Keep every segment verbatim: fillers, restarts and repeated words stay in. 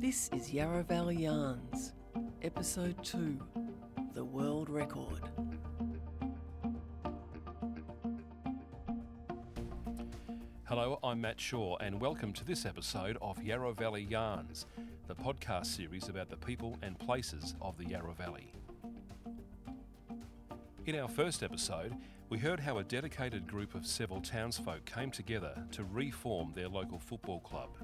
This is Yarra Valley Yarns, Episode two, The World Record. Hello, I'm Matt Shaw and welcome to this episode of Yarra Valley Yarns, the podcast series about the people and places of the Yarra Valley. In our first episode, we heard how a dedicated group of Seville townsfolk came together to reform their local football club.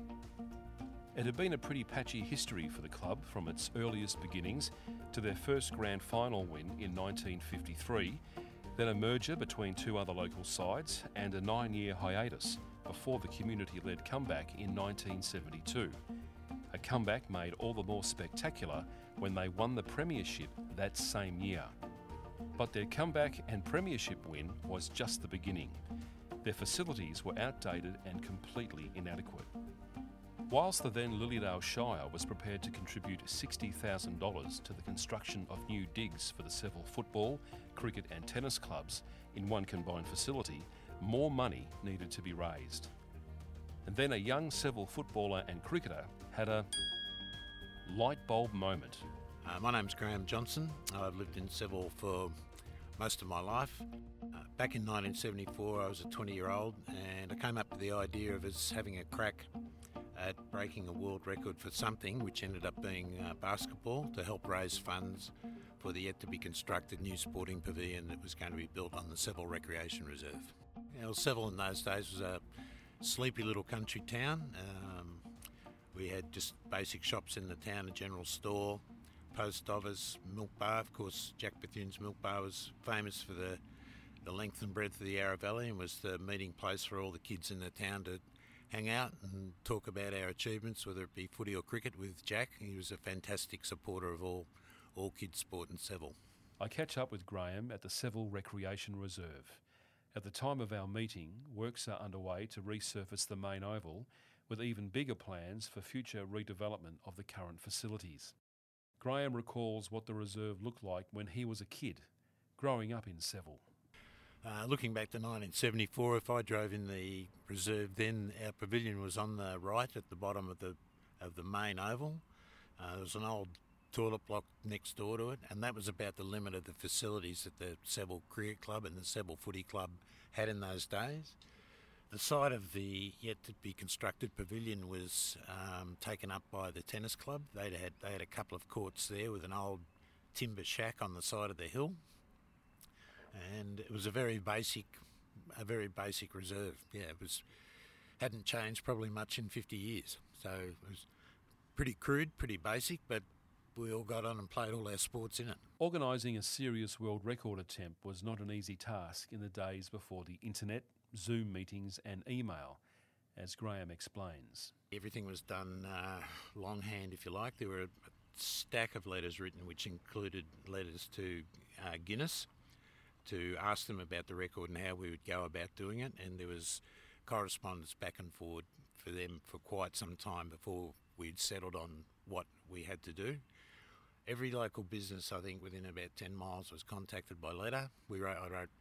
It had been a pretty patchy history for the club from its earliest beginnings to their first grand final win in nineteen fifty-three, then a merger between two other local sides and a nine-year hiatus before the community-led comeback in nineteen seventy-two. A comeback made all the more spectacular when they won the premiership that same year. But their comeback and premiership win was just the beginning. Their facilities were outdated and completely inadequate. Whilst the then Lilydale Shire was prepared to contribute sixty thousand dollars to the construction of new digs for the Seville football, cricket and tennis clubs in one combined facility, more money needed to be raised. And then a young Seville footballer and cricketer had a light bulb moment. Uh, my name's Graham Johnson. I've lived in Seville for most of my life. Uh, back in nineteen seventy-four I was a twenty-year-old and I came up with the idea of us having a crack at breaking a world record for something, which ended up being uh, basketball, to help raise funds for the yet-to-be-constructed new sporting pavilion that was going to be built on the Seville Recreation Reserve. You know, Seville in those days was a sleepy little country town. Um, we had just basic shops in the town, a general store, post office, milk bar. Of course, Jack Bethune's Milk Bar was famous for the, the length and breadth of the Yarra Valley and was the meeting place for all the kids in the town to hang out and talk about our achievements, whether it be footy or cricket, with Jack. He was a fantastic supporter of all, all kids' sport in Seville. I catch up with Graham at the Seville Recreation Reserve. At the time of our meeting, works are underway to resurface the main oval with even bigger plans for future redevelopment of the current facilities. Graham recalls what the reserve looked like when he was a kid, growing up in Seville. Uh, looking back to nineteen seventy-four, if I drove in the reserve then, our pavilion was on the right at the bottom of the of the main oval. Uh, there was an old toilet block next door to it, and that was about the limit of the facilities that the Seville Cricket Club and the Seville Footy Club had in those days. The site of the yet-to-be-constructed pavilion was um, taken up by the tennis club. They had they had a couple of courts there with an old timber shack on the side of the hill. And it was a very basic, a very basic reserve. Yeah, it was hadn't changed probably much in fifty years. So it was pretty crude, pretty basic, but we all got on and played all our sports in it. Organising a serious world record attempt was not an easy task in the days before the internet, Zoom meetings and email, as Graham explains. Everything was done uh, longhand, if you like. There were a stack of letters written, which included letters to uh, Guinness, to ask them about the record and how we would go about doing it, and there was correspondence back and forward for them for quite some time before we'd settled on what we had to do. Every local business, I think, within about ten miles was contacted by letter. We wrote, I wrote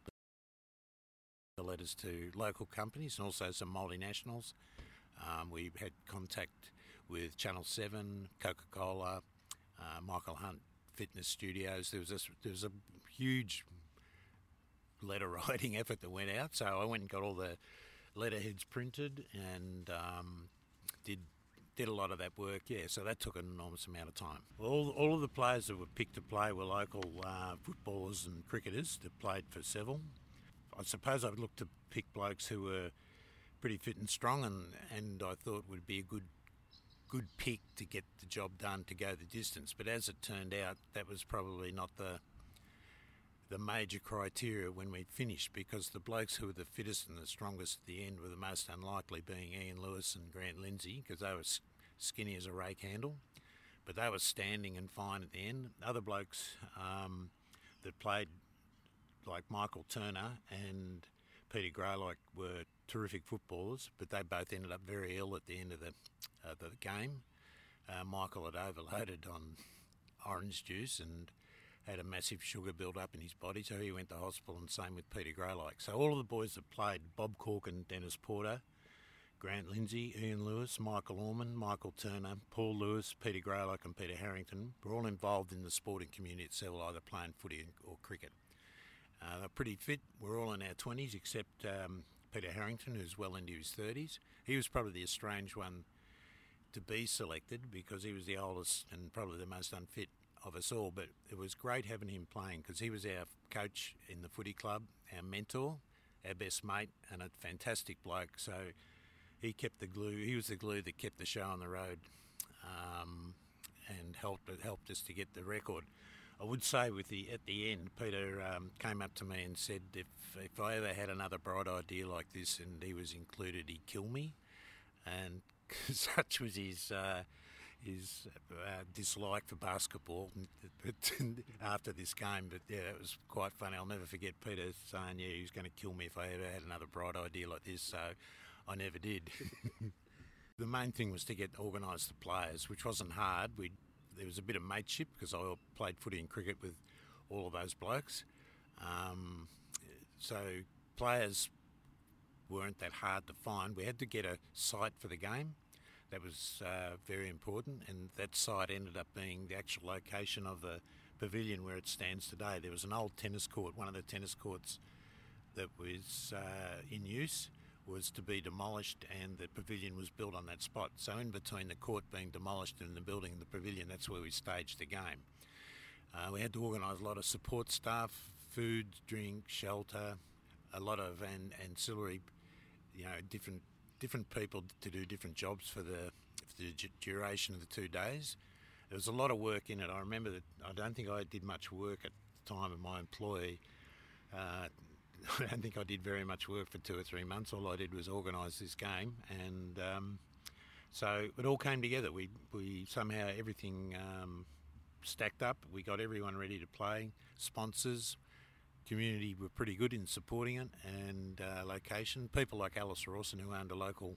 the letters to local companies and also some multinationals. Um, we had contact with Channel seven, Coca-Cola, uh, Michael Hunt Fitness Studios. There was a, there was a huge letter writing effort that went out, so I went and got all the letterheads printed and um, did did a lot of that work. Yeah, so that took an enormous amount of time. All all of the players that were picked to play were local uh, footballers and cricketers that played for Seville. I suppose I'd look to pick blokes who were pretty fit and strong, and, and I thought would be a good good pick to get the job done, to go the distance. But as it turned out, that was probably not the the major criteria when we'd finished, because the blokes who were the fittest and the strongest at the end were the most unlikely, being Ian Lewis and Grant Lindsay, because they were skinny as a rake handle, but they were standing and fine at the end. Other blokes um, that played, like Michael Turner and Peter Graylock, were terrific footballers, but they both ended up very ill at the end of the, uh, the game. Uh, Michael had overloaded on orange juice and had a massive sugar build-up in his body, so he went to hospital, and same with Peter Graylock. So all of the boys that played, Bob Cork and Dennis Porter, Grant Lindsay, Ian Lewis, Michael Orman, Michael Turner, Paul Lewis, Peter Graylock and Peter Harrington were all involved in the sporting community itself, either playing footy or cricket. Uh, they're pretty fit. We're all in our twenties except um, Peter Harrington, who's well into his thirties. He was probably the strange one to be selected because he was the oldest and probably the most unfit of us all, but it was great having him playing because he was our coach in the footy club, our mentor, our best mate, and a fantastic bloke. So he kept the glue. He was the glue that kept the show on the road, um, and helped helped us to get the record. I would say with the at the end, Peter um, came up to me and said, if if I ever had another bright idea like this and he was included, he'd kill me, and such was his uh, his uh, dislike for basketball after this game. But yeah, it was quite funny. I'll never forget Peter saying, yeah, he was going to kill me if I ever had another bright idea like this. So I never did. The main thing was to get organised the players, which wasn't hard. We There was a bit of mateship because I played footy and cricket with all of those blokes. Um, so players weren't that hard to find. We had to get a site for the game. That was uh, very important, and that site ended up being the actual location of the pavilion where it stands today. There was an old tennis court, one of the tennis courts that was uh, in use was to be demolished, and the pavilion was built on that spot. So in between the court being demolished and the building the pavilion, that's where we staged the game. Uh, we had to organise a lot of support staff, food, drink, shelter, a lot of an, ancillary, you know, different different people to do different jobs for the, for the duration of the two days. There was a lot of work in it. I remember that I don't think I did much work at the time of my employee. Uh, I don't think I did very much work for two or three months. All I did was organise this game, and um, so it all came together. We we somehow everything um, stacked up. We got everyone ready to play. Sponsors, community were pretty good in supporting it, and uh, location. People like Alice Rawson, who owned a local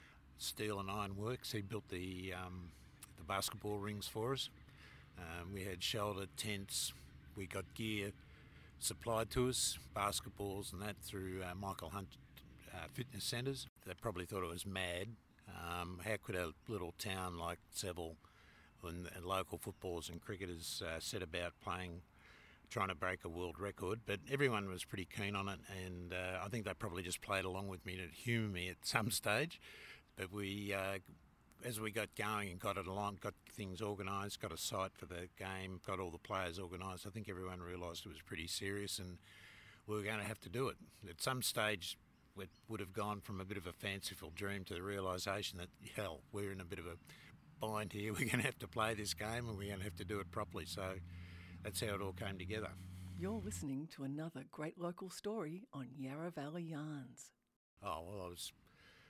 steel and iron works, he built the um, the basketball rings for us. Um, we had shelter, tents. We got gear supplied to us, basketballs and that through uh, Michael Hunt uh, fitness centres. They probably thought it was mad. Um, how could a little town like Seville and, and local footballers and cricketers uh, set about playing, trying to break a world record? But everyone was pretty keen on it, and uh, I think they probably just played along with me to humour me at some stage. But we, uh, as we got going and got it along, got things organised, got a site for the game, got all the players organised, I think everyone realised it was pretty serious and we were going to have to do it. At some stage, it would have gone from a bit of a fanciful dream to the realisation that, hell, we're in a bit of a bind here. We're going to have to play this game and we're going to have to do it properly. So that's how it all came together. You're listening to another great local story on Yarra Valley Yarns. Oh, well, I was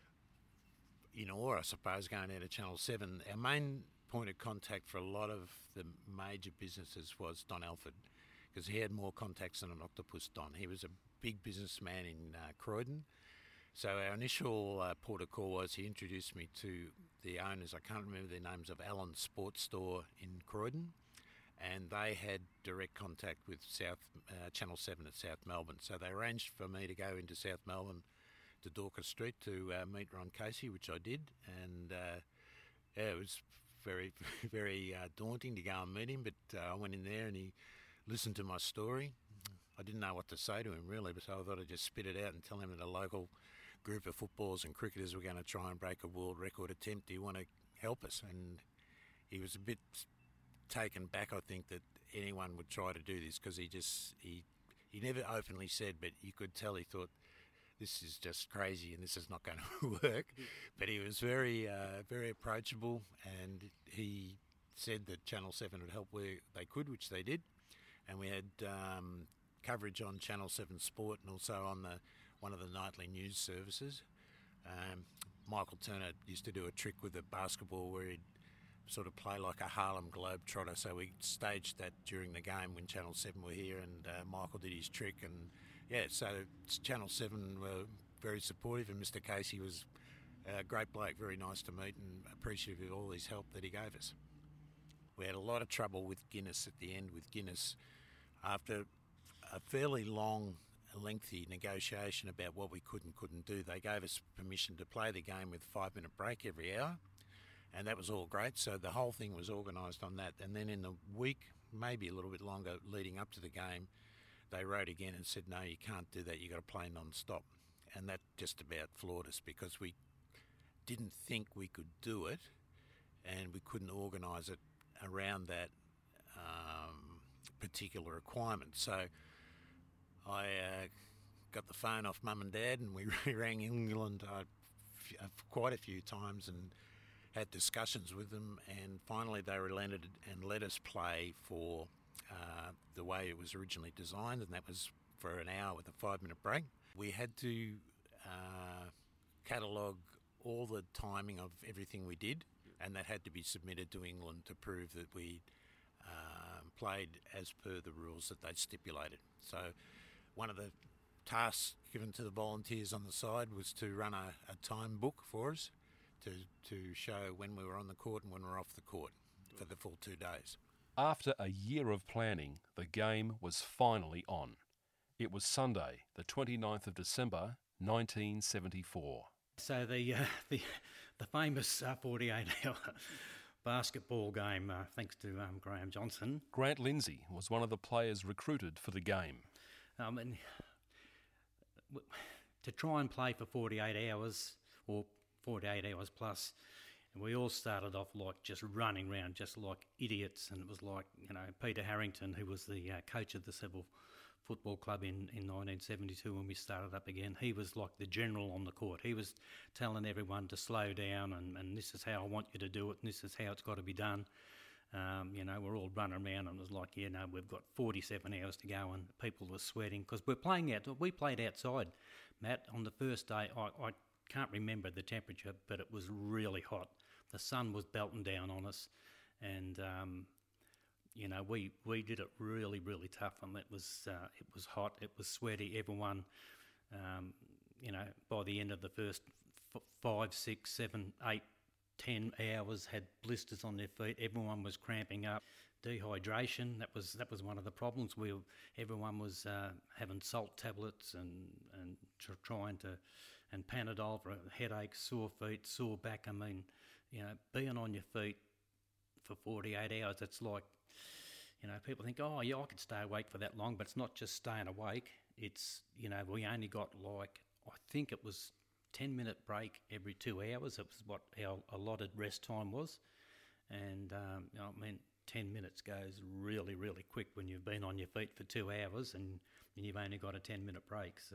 in awe, I suppose, going out of Channel seven. Our main point of contact for a lot of the major businesses was Don Alford, because he had more contacts than an octopus Don. He was a big businessman in uh, Croydon. So our initial uh, port of call was he introduced me to the owners, I can't remember their names, of Allen's Sports Store in Croydon, and they had direct contact with South uh, Channel seven at South Melbourne. So they arranged for me to go into South Melbourne to Dorcas Street to uh, meet Ron Casey, which I did, and uh, yeah, it was very, very uh, daunting to go and meet him, but uh, I went in there and he listened to my story. I didn't know what to say to him really, but so I thought I'd just spit it out and tell him that a local group of footballers and cricketers were going to try and break a world record attempt. Do you want to help us? And he was a bit taken back, I think, that anyone would try to do this, because he just, he, he never openly said, but you could tell he thought, this is just crazy and this is not going to work. But he was very, uh, very approachable, and he said that Channel seven would help where they could, which they did. And we had um, coverage on Channel seven Sport and also on the one of the nightly news services. Um, Michael Turner used to do a trick with the basketball where he'd sort of play like a Harlem Globetrotter. So we staged that during the game when Channel seven were here, and uh, Michael did his trick. And yeah, so Channel seven were very supportive, and Mister Casey was a great bloke, very nice to meet and appreciative of all his help that he gave us. We had a lot of trouble with Guinness at the end with Guinness. After a fairly long a lengthy negotiation about what we could and couldn't do. They gave us permission to play the game with a five-minute break every hour, and that was all great. So the whole thing was organised on that. And then in the week, maybe a little bit longer, leading up to the game, they wrote again and said, no, you can't do that, you've got to play non-stop. And that just about floored us, because we didn't think we could do it, and we couldn't organise it around that um, particular requirement. So I uh, got the phone off Mum and Dad, and we rang England uh, f- quite a few times and had discussions with them, and finally they relented and let us play for uh, the way it was originally designed, and that was for an hour with a five-minute break. We had to uh, catalogue all the timing of everything we did, and that had to be submitted to England to prove that we uh, played as per the rules that they'd stipulated. So one of the tasks given to the volunteers on the side was to run a, a time book for us to, to show when we were on the court and when we were off the court for the full two days. After a year of planning, the game was finally on. It was Sunday, the twenty-ninth of December, nineteen seventy-four. So the uh, the the famous uh, forty-eight hour basketball game, uh, thanks to um, Graham Johnson. Grant Lindsay was one of the players recruited for the game. Um, and w- to try and play for forty-eight hours, or forty-eight hours plus, and we all started off like just running around, just like idiots. And it was like, you know, Peter Harrington, who was the uh, coach of the Seville Football Club in, in nineteen seventy-two when we started up again, he was like the general on the court. He was telling everyone to slow down, and, and this is how I want you to do it, and this is how it's got to be done. Um, you know, we're all running around, and it was like, yeah, no, we've got forty-seven hours to go, and people were sweating because we're playing out. We played outside, Matt, on the first day. I, I can't remember the temperature, but it was really hot. The sun was belting down on us, and um, you know, we, we did it really, really tough, and it was uh, it was hot, it was sweaty. Everyone, um, you know, by the end of the first f- five, six, seven, eight, ten hours, had blisters on their feet. Everyone was cramping up. Dehydration, that was that was one of the problems. We were, everyone was uh, having salt tablets and and tr- trying to, and Panadol for headaches, sore feet, sore back. I mean, you know, being on your feet for forty-eight hours, it's like, you know, people think, oh, yeah, I could stay awake for that long, but it's not just staying awake. It's, you know, we only got like, I think it was ten-minute break every two hours. It was what our allotted rest time was. And, um, you know, I mean, ten minutes goes really, really quick when you've been on your feet for two hours and, and you've only got a ten-minute break. So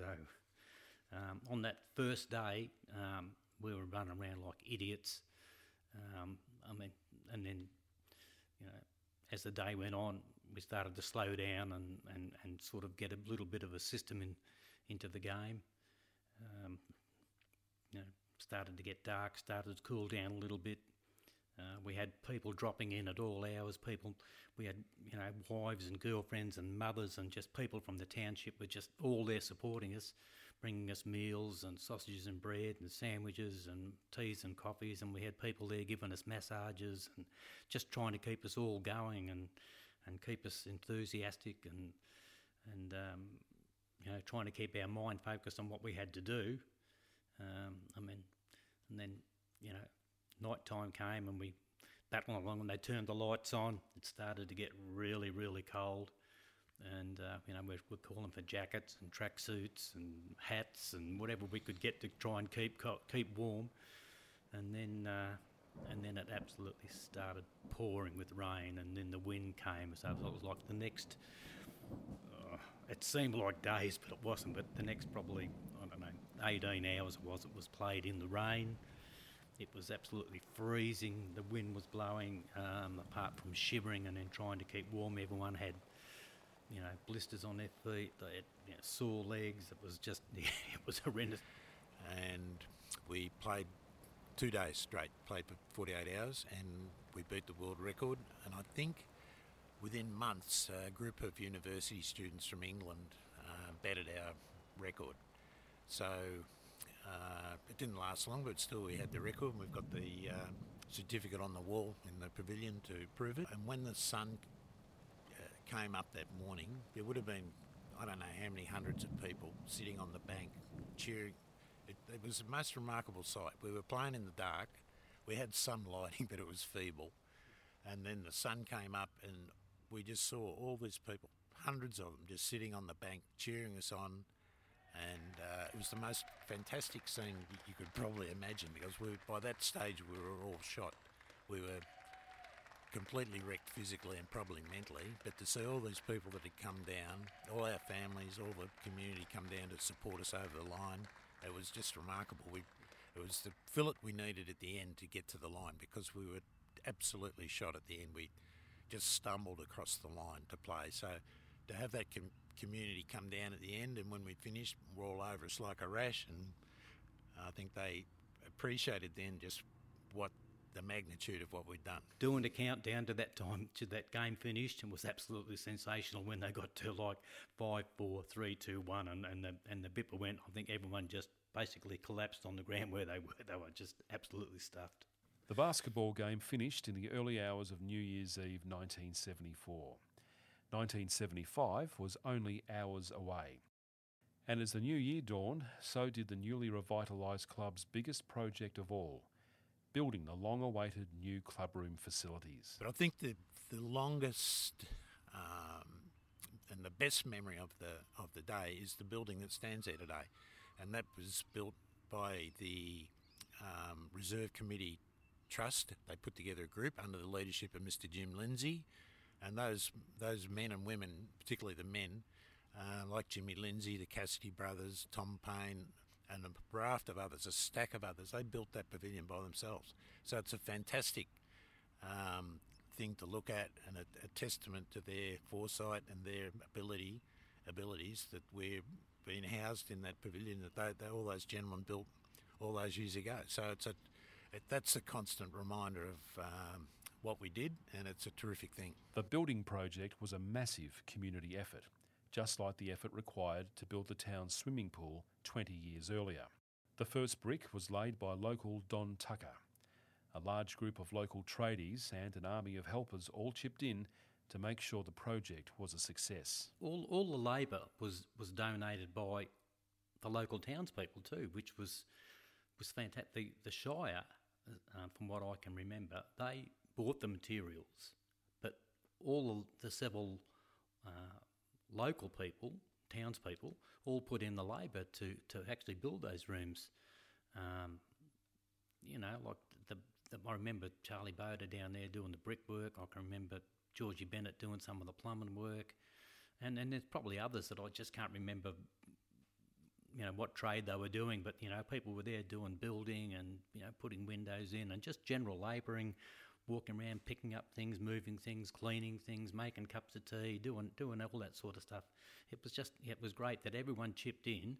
um, on that first day, um, we were running around like idiots. Um, I mean, and then, you know, as the day went on, we started to slow down and, and, and sort of get a little bit of a system in into the game. Um, you know, started to get dark, started to cool down a little bit. Uh, we had people dropping in at all hours. People, we had, you know, wives and girlfriends and mothers and just people from the township were just all there supporting us, bringing us meals and sausages and bread and sandwiches and teas and coffees, and we had people there giving us massages and just trying to keep us all going and and keep us enthusiastic and and um, you know, trying to keep our mind focused on what we had to do. Um, I mean, and then, you know, night time came and we battled along and they turned the lights on. It started to get really, really cold. And, uh, you know, we're, we're calling for jackets and tracksuits and hats and whatever we could get to try and keep co- keep warm. And then uh, and then it absolutely started pouring with rain, and then the wind came. So it was like the next, uh, it seemed like days, but it wasn't. But the next probably, I don't know, eighteen hours it was, it was played in the rain. It was absolutely freezing. The wind was blowing, um, apart from shivering and then trying to keep warm. Everyone had, you know, blisters on their feet, they had, you know, sore legs. It was just, yeah, it was horrendous. And we played two days straight, played for forty-eight hours, and we beat the world record. And I think within months, a group of university students from England uh, battered our record. So uh, it didn't last long, but still we had the record, and we've got the uh, certificate on the wall in the pavilion to prove it. And when the sun came up that morning, there would have been I don't know how many hundreds of people sitting on the bank cheering. It, it was the most remarkable sight. We were playing in the dark. We had some lighting, but it was feeble. And then the sun came up and we just saw all these people, hundreds of them, just sitting on the bank cheering us on. And uh, it was the most fantastic scene you could probably imagine, because we, by that stage we were all shot. We were completely wrecked physically and probably mentally, but to see all these people that had come down, all our families, all the community come down to support us over the line, it was just remarkable. We, it was the fillet we needed at the end to get to the line, because we were absolutely shot at the end. We just stumbled across the line to play. So to have that com- community come down at the end, and when we finished, we're all over us like a rash, and I think they appreciated then just what the magnitude of what we'd done. Doing the countdown to that time, to that game finished, and was absolutely sensational when they got to like five, four, three, two, one, and, and the and the bipper went. I think everyone just basically collapsed on the ground where they were. They were just absolutely stuffed. The basketball game finished in the early hours of New Year's Eve nineteen seventy-four. nineteen seventy-five was only hours away. And as the new year dawned, so did the newly revitalised club's biggest project of all, building the long-awaited new clubroom facilities. But I think the the longest um, and the best memory of the of the day is the building that stands there today, and that was built by the um, Reserve Committee Trust. They put together a group under the leadership of Mister Jim Lindsay, and those those men and women, particularly the men, uh, like Jimmy Lindsay, the Cassidy brothers, Tom Payne, and a raft of others, a stack of others, they built that pavilion by themselves. So it's a fantastic um, thing to look at, and a, a testament to their foresight and their ability, abilities that we're being housed in that pavilion that they, they, all those gentlemen built all those years ago. So it's a it, that's a constant reminder of um, what we did, and it's a terrific thing. The building project was a massive community effort, just like the effort required to build the town's swimming pool twenty years earlier. The first brick was laid by local Don Tucker. A large group of local tradies and an army of helpers all chipped in to make sure the project was a success. All all the labour was, was donated by the local townspeople too, which was was fantastic. The, the Shire, uh, from what I can remember, they bought the materials, but all the several uh, local people, townspeople, all put in the labour to, to actually build those rooms. Um, you know, like the, the I remember Charlie Boda down there doing the brickwork. I can remember Georgie Bennett doing some of the plumbing work, and and there's probably others that I just can't remember. You know what trade they were doing, but you know people were there doing building and you know putting windows in and just general labouring, walking around, picking up things, moving things, cleaning things, making cups of tea, doing doing all that sort of stuff. It was just it was great that everyone chipped in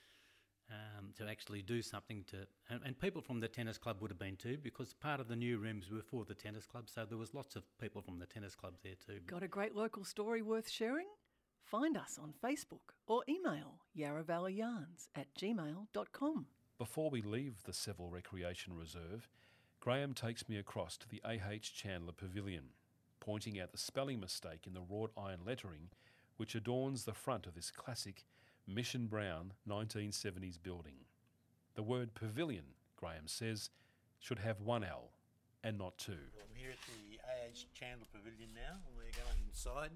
um, to actually do something to, and, and people from the tennis club would have been too, because part of the new rooms were for the tennis club, so there was lots of people from the tennis club there too. Got a great local story worth sharing? Find us on Facebook or email yarra valley yarns at gmail dot com. Before we leave the Seville Recreation Reserve, Graham takes me across to the A H Chandler Pavilion, pointing out the spelling mistake in the wrought iron lettering which adorns the front of this classic Mission Brown nineteen seventies building. The word pavilion, Graham says, should have one L and not two. Well, I'm here at the A H Chandler Pavilion now, and we're going inside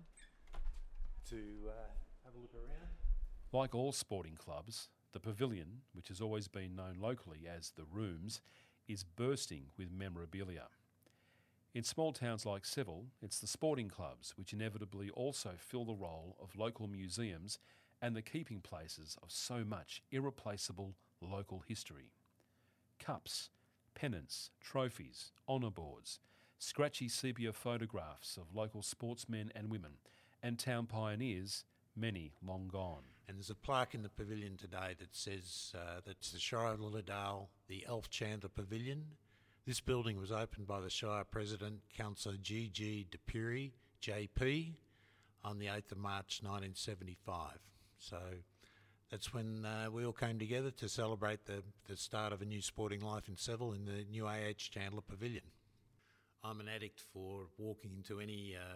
to uh, have a look around. Like all sporting clubs, the pavilion, which has always been known locally as the Rooms, is bursting with memorabilia. In small towns like Seville, it's the sporting clubs which inevitably also fill the role of local museums and the keeping places of so much irreplaceable local history. Cups, pennants, trophies, honour boards, scratchy sepia photographs of local sportsmen and women, and town pioneers, many long gone. And there's a plaque in the pavilion today that says uh, that's the Shire of Lilydale, the Alf Chandler Pavilion. This building was opened by the Shire President, Councillor G G DePury, J P, on the eighth of March nineteen seventy-five. So that's when uh, we all came together to celebrate the, the start of a new sporting life in Seville in the new A H Chandler Pavilion. I'm an addict for walking into any uh,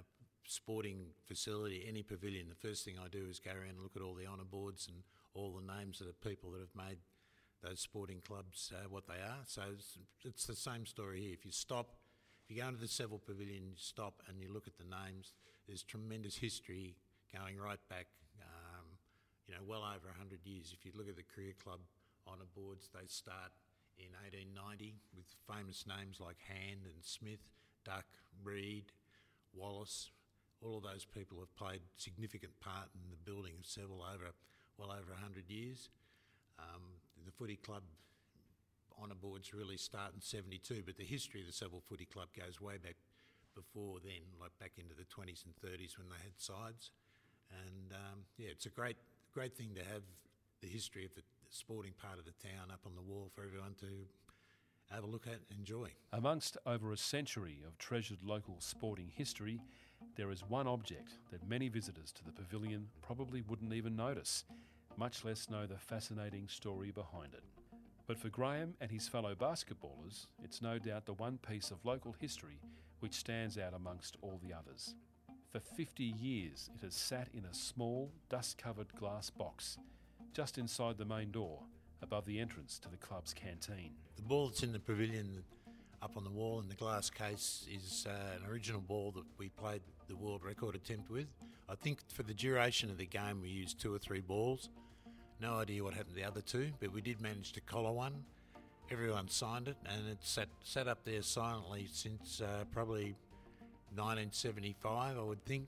sporting facility, any pavilion, the first thing I do is go around and look at all the honour boards and all the names of the people that have made those sporting clubs uh, what they are. So it's, it's the same story here. If you stop, if you go into the Seville Pavilion, you stop and you look at the names, there's tremendous history going right back, um, you know, well over one hundred years. If you look at the Career Club honour boards, they start in eighteen ninety with famous names like Hand and Smith, Duck, Reed, Wallace. All of those people have played significant part in the building of Seville over well over one hundred years. Um, the footy club honour boards really start in seventy-two, but the history of the Seville Footy Club goes way back before then, like back into the twenties and thirties when they had sides. And um, yeah, it's a great, great thing to have the history of the sporting part of the town up on the wall for everyone to have a look at and enjoy. Amongst over a century of treasured local sporting history, there is one object that many visitors to the pavilion probably wouldn't even notice, much less know the fascinating story behind it. But for Graham and his fellow basketballers, it's no doubt the one piece of local history which stands out amongst all the others. For fifty years, it has sat in a small, dust-covered glass box just inside the main door, above the entrance to the club's canteen. The ball that's in the pavilion up on the wall in the glass case is uh, an original ball that we played the world record attempt with. I think for the duration of the game we used two or three balls. No idea what happened to the other two, but we did manage to collar one. Everyone signed it, and it's sat, sat up there silently since uh, probably nineteen seventy-five, I would think.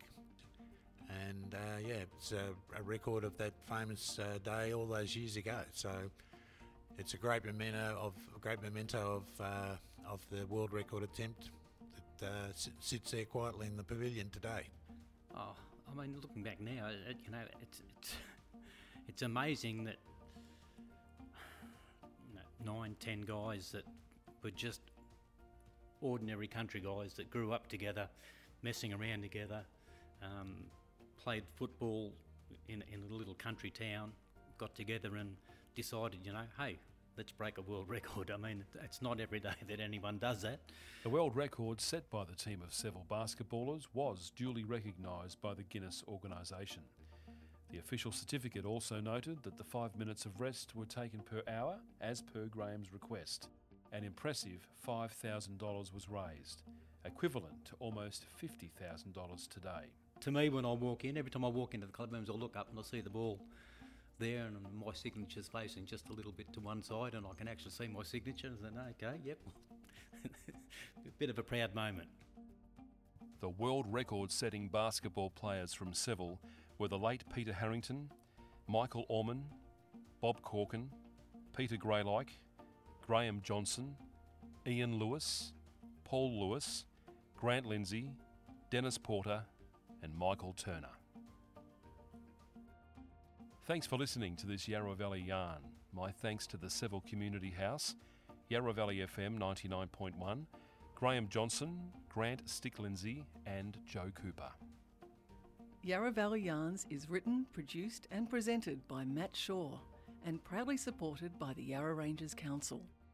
And uh, yeah, it's a, a record of that famous uh, day all those years ago. So it's a great memento of a great memento of uh, of the world record attempt that uh, s- sits there quietly in the pavilion today. Oh, I mean, looking back now, it, you know, it's it's it's amazing that you know, nine, ten guys that were just ordinary country guys that grew up together, messing around together, um, played football in in a little country town, got together and decided, you know, hey, let's break a world record. I mean, it's not every day that anyone does that. The world record set by the team of Seville basketballers was duly recognised by the Guinness organisation. The official certificate also noted that the five minutes of rest were taken per hour, as per Graham's request. An impressive five thousand dollars was raised, equivalent to almost fifty thousand dollars today. To me, when I walk in, every time I walk into the club rooms, I look up and I see the ball there, and my signature's facing just a little bit to one side, and I can actually see my signature. And then, okay, yep, a bit of a proud moment. The world record-setting basketball players from Seville were the late Peter Harrington, Michael Orman, Bob Corkin, Peter Greylike, Graham Johnson, Ian Lewis, Paul Lewis, Grant Lindsay, Dennis Porter and Michael Turner. Thanks for listening to this Yarra Valley Yarn. My thanks to the Seville Community House, Yarra Valley F M ninety-nine point one, Graham Johnson, Grant Stick-Lindsay and Joe Cooper. Yarra Valley Yarns is written, produced and presented by Matt Shaw and proudly supported by the Yarra Ranges Council.